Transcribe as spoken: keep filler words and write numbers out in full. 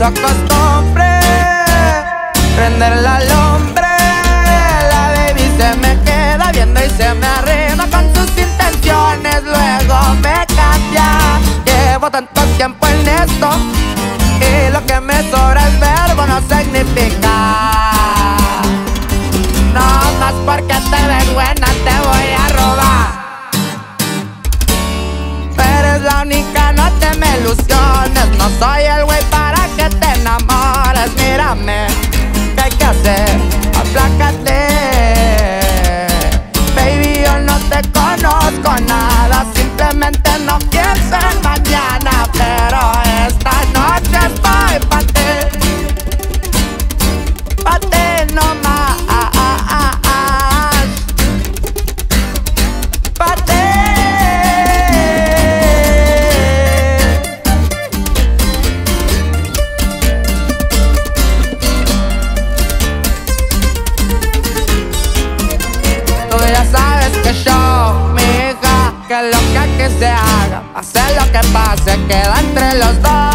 hizo costumbre prender la lumbre. La baby se me queda viendo y se me arrima con sus intenciones, luego me cambia. Llevo tanto tiempo en esto y lo que me sobra es verbo, no significa. No más porque te ves buena te voy a robar. Eres la única, no te me ilusiones. No soy el güey para que te enamores. Mírame, ¿qué hay que hacer? Aplácate. Baby, yo no te conozco nada. Simplemente no pienso en mañana. Pero esta noche estoy pa' ti, pa' ti nomás. Pa' ti. Tú ya sabes que yo, mi hija, que lo que aquí se haga, pase lo que pase, queda entre los dos.